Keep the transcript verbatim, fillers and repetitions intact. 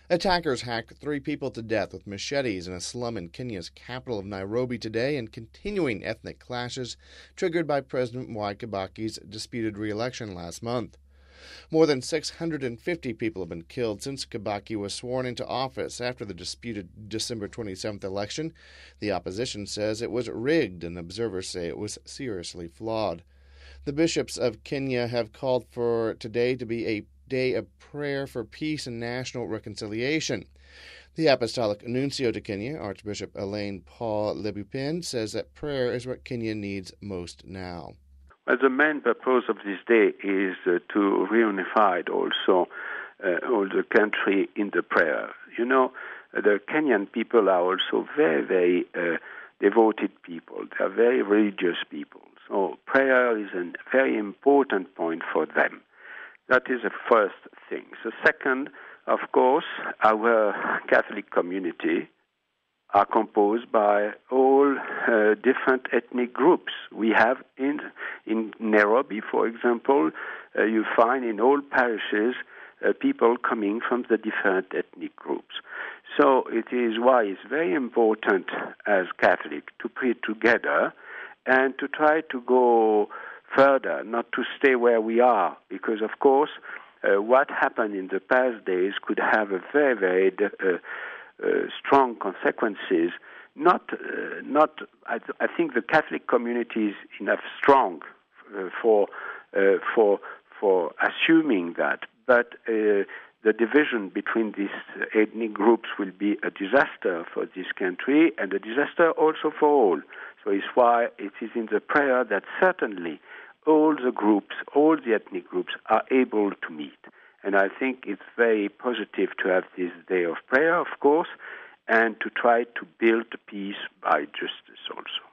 Attackers hacked three people to death with machetes in a slum in Kenya's capital of Nairobi today, and continuing ethnic clashes triggered by President Mwai Kibaki's disputed re-election last month. More than six hundred fifty people have been killed since Kibaki was sworn into office after the disputed December twenty-seventh election. The opposition says it was rigged, and observers say it was seriously flawed. The bishops of Kenya have called for today to be a day of prayer for peace and national reconciliation. The Apostolic Nuncio to Kenya, Archbishop Elaine Paul Lebupin, says that prayer is what Kenya needs most now. Well, the main purpose of this day is uh, to reunify also uh, all the country in the prayer. You know, the Kenyan people are also very, very uh, devoted people. They are very religious people. So prayer is a very important point for them. That is the first thing. The second, of course, our Catholic community are composed by all uh, different ethnic groups. We have in in Nairobi, for example, uh, you find in all parishes uh, people coming from the different ethnic groups. So it is why it's very important as Catholic to pray together and to try to go further, not to stay where we are, because, of course, uh, what happened in the past days could have a very, very uh, uh, strong consequences. Not, uh, not. I, th- I think the Catholic community is enough strong uh, for uh, for for assuming that, but uh, the division between these ethnic groups will be a disaster for this country and a disaster also for all. So it's why it is in the prayer that certainly all the groups, all the ethnic groups are able to meet. And I think it's very positive to have this day of prayer, of course, and to try to build peace by justice also.